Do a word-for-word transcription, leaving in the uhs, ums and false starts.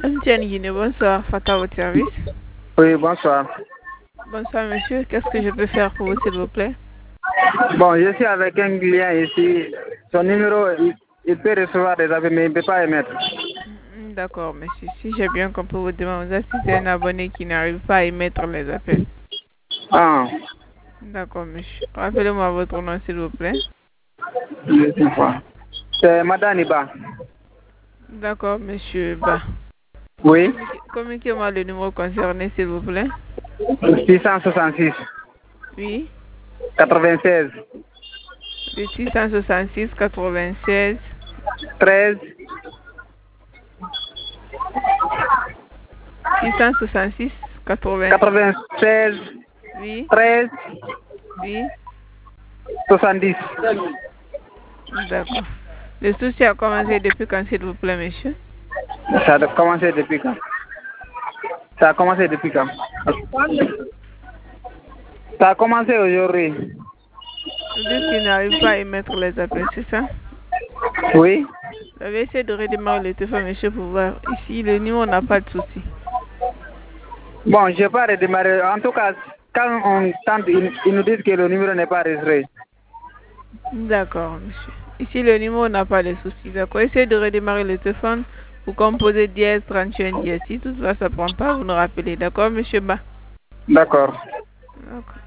Antienne Guinée, bonsoir. Fata, votre service. Oui, bonsoir. Bonsoir, monsieur. Qu'est-ce que je peux faire pour vous, s'il vous plaît? Bon, je suis avec un client ici. Son numéro, il, il peut recevoir des appels, mais il ne peut pas émettre. D'accord, monsieur. Si j'ai bien compris votre demande, vous assistez un abonné qui n'arrive pas à émettre les appels. Ah, D'accord, monsieur. Rappelez-moi votre nom, s'il vous plaît. je sais pas. C'est Madame Iba. D'accord, monsieur Ba. Oui, Communiquez-moi le numéro concerné, s'il vous plaît. six cent soixante-six, Oui. quatre-vingt-seize, Le six cent soixante-six quatre-vingt-seize treize, six cent soixante-six quatre-vingts. quatre-vingt-seize, Oui. treize, Oui. soixante-dix. D'accord. Le souci a commencé depuis quand, s'il vous plaît, monsieur? Ça a commencé depuis quand? Ça a commencé depuis quand? Ça a commencé aujourd'hui. Vous dites qu'il n'arrive pas à émettre les appels, c'est ça? Oui. Vous avez essayé de redémarrer le téléphone, monsieur, pour voir. Ici, le numéro n'a pas de souci. Bon, je n'ai pas redémarré. En tout cas, quand on tente, ils, ils nous disent que le numéro n'est pas enregistré. D'accord, monsieur. Ici, le numéro n'a pas de souci. D'accord. Essayez de redémarrer le téléphone. Vous composez dièse trente et un dièse. Si tout ça, ça ne prend pas, vous nous rappelez. D'accord, monsieur Ba? D'accord. D'accord.